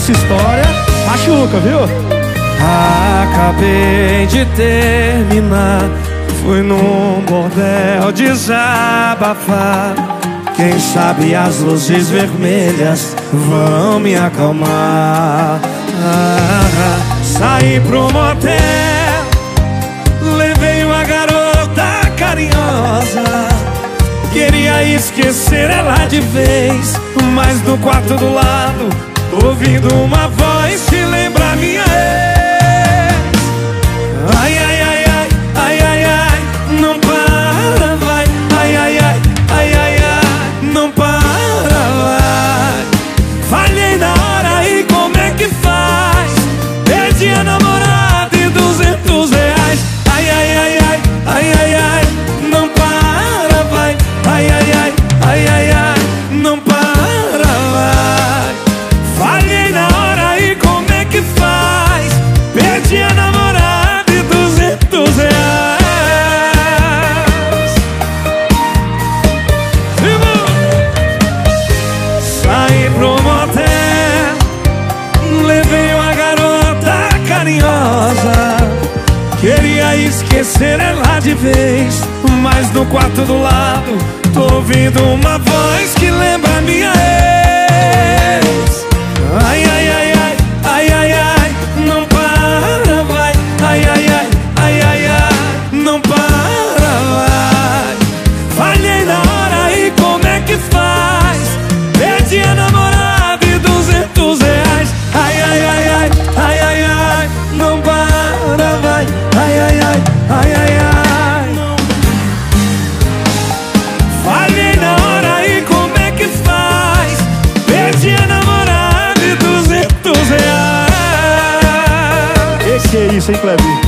essa história machuca, viu? Acabei de terminar, fui num bordel desabafar. Quem sabe as luzes vermelhas vão me acalmar. Saí pro motel, levei uma garota carinhosa. Queria esquecer ela de vez, mas no quarto do lado, ouvindo uma voz que lembra minha ex. Ai, ai, ai, ai, ai, ai, ai, não para, vai. Ai, ai, ai, ai, ai, ai, não para, vai. Falhei na hora e como é que faz? Perdi a namorada e R$200. Ai, ai, ai, ai, ai, ai, ai, não para, vai. Ai, ai, ai, ai, ai, ai, não para, vai. Falhei na hora e como é que faz? Perdi a namorada e R$200. Saí pro motel, levei uma garota carinhosa. Queria esquecer ela de vez, mas no quarto do lado, tô ouvindo uma voz que lembra minha ex. Ai, ai, ai, ai, ai, ai, ai, não para, vai. Ai, ai, ai, ai, ai, ai, não para, vai. Falhei na hora e como é que faz? Perdi a namorada e R$200. Ai, ai, ai, ai, ai, ai, ai, não para, vai. Ai, ai, ai, ai, ai, ai, não. Falhei na hora e como é que faz? Perdi a namorada e R$200. Esse é isso, hein, Cleber?